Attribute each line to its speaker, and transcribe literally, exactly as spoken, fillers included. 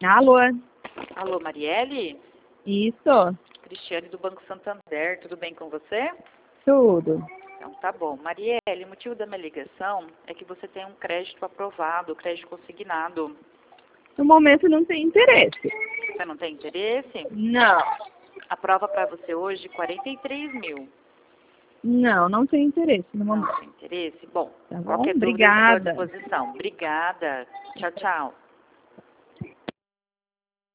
Speaker 1: Alô?
Speaker 2: Alô, Marielle?
Speaker 1: Isso,
Speaker 2: Cristiane do Banco Santander, tudo bem com você?
Speaker 1: tudo.
Speaker 2: Então tá bom. Marielle, o motivo da minha ligação é que você tem um crédito aprovado, crédito consignado.
Speaker 1: No momento não tem interesse.
Speaker 2: Você não tem interesse?
Speaker 1: Não.
Speaker 2: A prova para você hoje, quarenta e três mil.
Speaker 1: Não, não tem interesse no
Speaker 2: Não
Speaker 1: momento.
Speaker 2: tem interesse? Bom,
Speaker 1: Tá bom?
Speaker 2: qualquer dúvida eu estou à
Speaker 1: Obrigada.
Speaker 2: disposição. Obrigada. Tchau, tchau.